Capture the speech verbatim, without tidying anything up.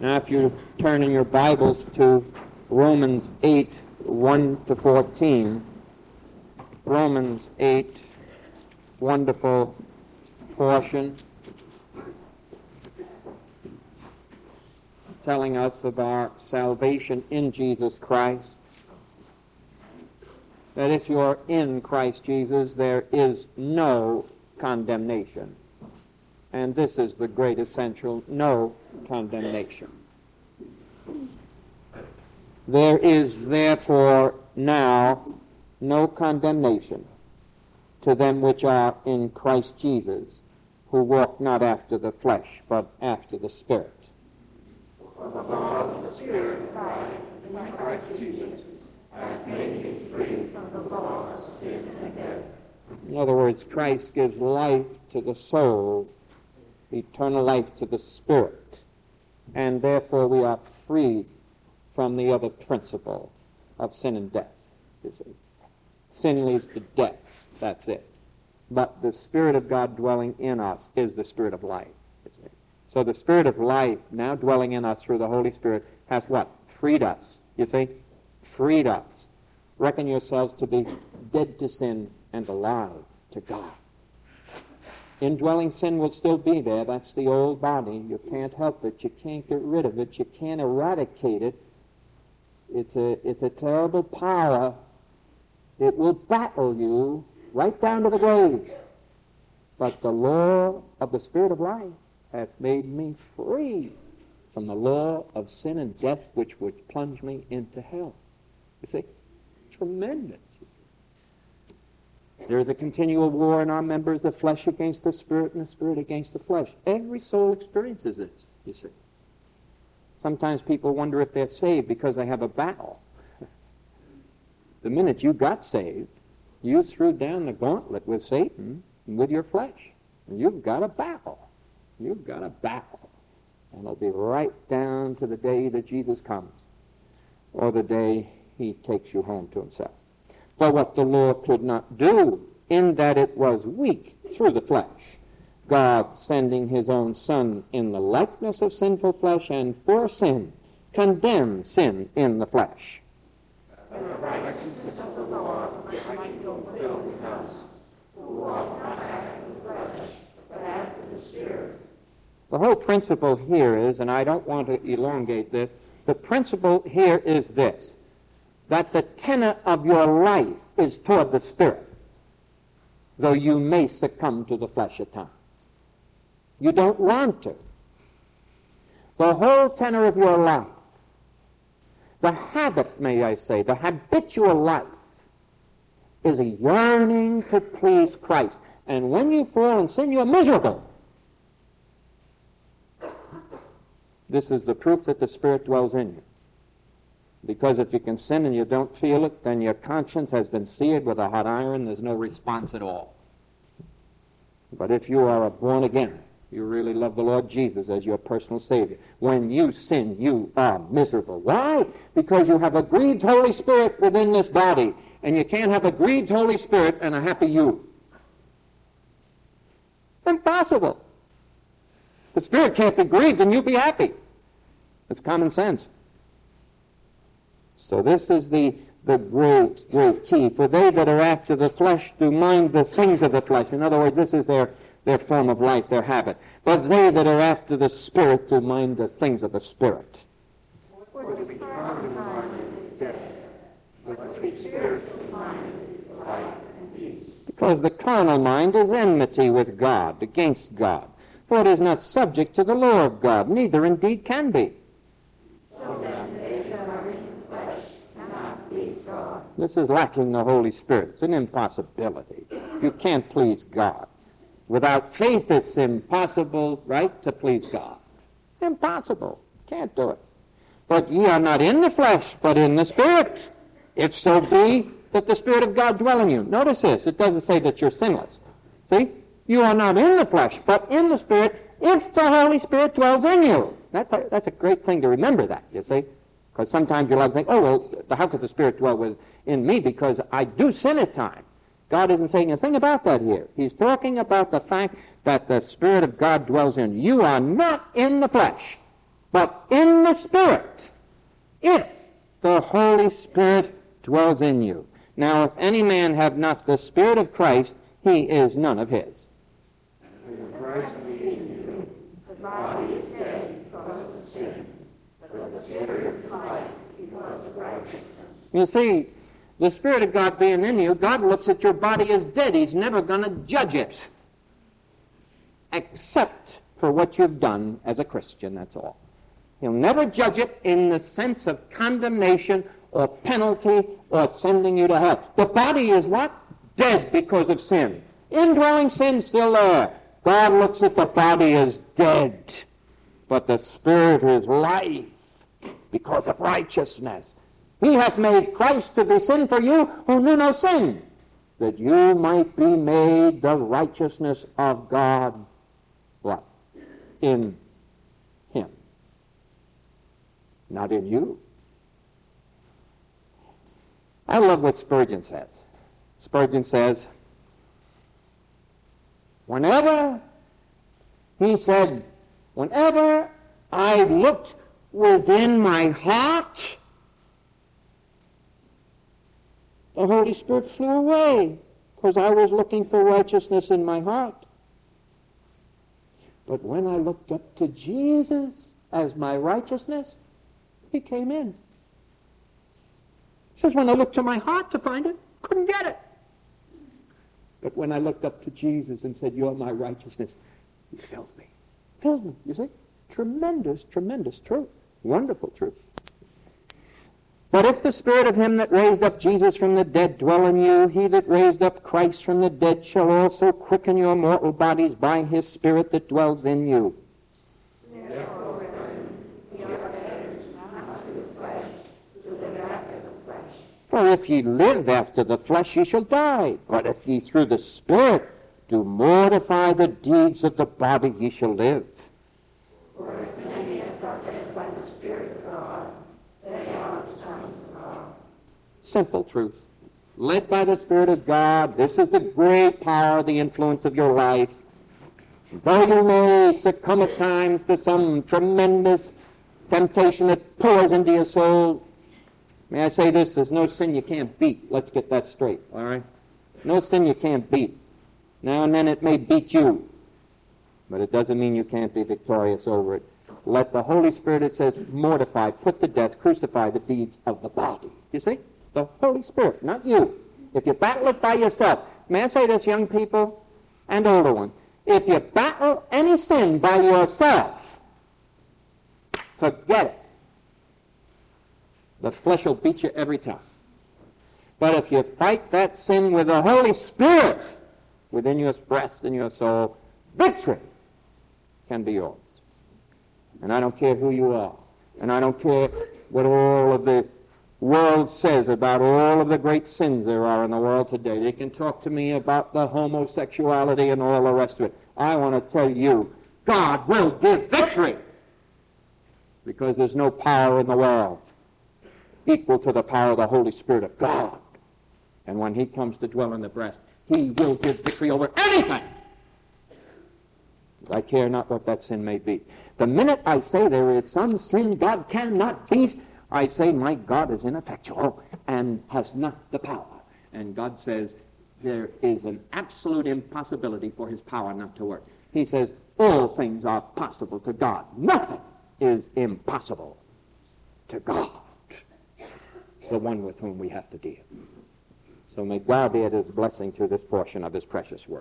Now, if you turn in your Bibles to Romans eight, one to fourteen, Romans eight, wonderful portion, telling us of our salvation in Jesus Christ, that if you are in Christ Jesus, there is no condemnation. And this is the great essential, no condemnation. There is therefore now no condemnation to them which are in Christ Jesus, who walk not after the flesh, but after the Spirit. For the law of the Spirit of life in Christ Jesus hath made me free from the law of sin and death. In other words, Christ gives life to the soul, eternal life to the spirit, and therefore we are freed from the other principle of sin and death. You see, sin leads to death. That's it. But the Spirit of God dwelling in us is the Spirit of life. You see. So the Spirit of life now dwelling in us through the Holy Spirit has what? Freed us. You see, freed us. Reckon yourselves to be dead to sin and alive to God. Indwelling sin will still be there. That's the old body. You can't help it. You can't get rid of it. You can't eradicate it. It's a, it's a terrible power. It will battle you right down to the grave. But the law of the Spirit of life hath made me free from the law of sin and death, which would plunge me into hell. You see? Tremendous. There is a continual war in our members, the flesh against the spirit and the spirit against the flesh. Every soul experiences this, you see. Sometimes people wonder if they're saved because they have a battle. The minute you got saved, you threw down the gauntlet with Satan and with your flesh. And you've got a battle. You've got a battle. And it'll be right down to the day that Jesus comes, or the day he takes you home to himself. But what the law could not do, in that it was weak through the flesh, God sending his own Son in the likeness of sinful flesh, and for sin, condemned sin in the flesh. And the righteousness of the law might fulfill in us, who walk not after the flesh, but after the Spirit. The whole principle here is, and I don't want to elongate this, the principle here is this: that the tenor of your life is toward the Spirit, though you may succumb to the flesh at times. You don't want to. The whole tenor of your life, the habit, may I say, the habitual life, is a yearning to please Christ. And when you fall in sin, you're miserable. This is the proof that the Spirit dwells in you. Because if you can sin and you don't feel it, then your conscience has been seared with a hot iron. There's no response at all. But if you are a born again, you really love the Lord Jesus as your personal Savior, when you sin, you are miserable. Why? Because you have a grieved Holy Spirit within this body, and you can't have a grieved Holy Spirit and a happy you. Impossible. The Spirit can't be grieved and you be happy. It's common sense. So this is the, the great, great key. For they that are after the flesh do mind the things of the flesh. In other words, this is their, their form of life, their habit. But they that are after the Spirit do mind the things of the Spirit. For to be carnally minded is death, but to be spiritually minded is life and peace. Because the carnal mind is enmity with God, against God. For it is not subject to the law of God, neither indeed can be. So then they that are in the flesh cannot please God. This is lacking the Holy Spirit. It's an impossibility. You can't please God. Without faith, it's impossible, right, to please God. Impossible. Can't do it. But ye are not in the flesh, but in the Spirit, if so be that the Spirit of God dwell in you. Notice this. It doesn't say that you're sinless. See? You are not in the flesh, but in the Spirit, if the Holy Spirit dwells in you. That's a, that's a great thing to remember that, you see. Because sometimes you like to think, oh, well, how could the Spirit dwell with, in me? Because I do sin at times. God isn't saying a thing about that here. He's talking about the fact that the Spirit of God dwells in you. You are not in the flesh, but in the Spirit, if the Holy Spirit dwells in you. Now, if any man have not the Spirit of Christ, he is none of his. If Christ be in you, the body is dead because of sin, but the Spirit is life because of righteousness. You see, the Spirit of God being in you, God looks at your body as dead. He's never going to judge it, except for what you've done as a Christian, that's all. He'll never judge it in the sense of condemnation or penalty or sending you to hell. The body is what? Dead because of sin. Indwelling sin still there. God looks at the body as dead, but the Spirit is life because of righteousness. He hath made Christ to be sin for you who knew no sin, that you might be made the righteousness of God. What? In him. Not in you. I love what Spurgeon says. Spurgeon says, whenever, he said, whenever I looked within my heart, the Holy Spirit flew away because I was looking for righteousness in my heart. But when I looked up to Jesus as my righteousness, he came in. He says, when I looked to my heart to find it, couldn't get it. But when I looked up to Jesus and said, you're my righteousness, he filled me. Filled me, you see? Tremendous, tremendous truth. Wonderful truth. But if the Spirit of him that raised up Jesus from the dead dwell in you, he that raised up Christ from the dead shall also quicken your mortal bodies by his Spirit that dwells in you. Therefore, then, ye are debtors not to the flesh, to live after the flesh. For if ye live after the flesh, ye shall die. But if ye through the Spirit do mortify the deeds of the body, ye shall live. For as many as are led by the Spirit of God, they are the sons of God. Simple truth. Led by the Spirit of God, this is the great power, the influence of your life. Though you may succumb at times to some tremendous temptation that pours into your soul, may I say this, there's no sin you can't beat. Let's get that straight, all right? No sin you can't beat. Now and then it may beat you, but it doesn't mean you can't be victorious over it. Let the Holy Spirit, it says, mortify, put to death, crucify the deeds of the body. You see? The Holy Spirit, not you. If you battle it by yourself, may I say this, young people and older ones, if you battle any sin by yourself, forget it. The flesh will beat you every time. But if you fight that sin with the Holy Spirit within your breast and your soul, victory can be yours. And I don't care who you are. And I don't care what all of the world says about all of the great sins there are in the world today. They can talk to me about the homosexuality and all the rest of it. I want to tell you, God will give victory. Because there's no power in the world equal to the power of the Holy Spirit of God. And when he comes to dwell in the breast, he will give victory over anything. I care not what that sin may be. The minute I say there is some sin God cannot beat, I say my God is ineffectual and has not the power. And God says there is an absolute impossibility for his power not to work. He says all things are possible to God. Nothing is impossible to God, the one with whom we have to deal. So may God add his blessing to this portion of his precious word.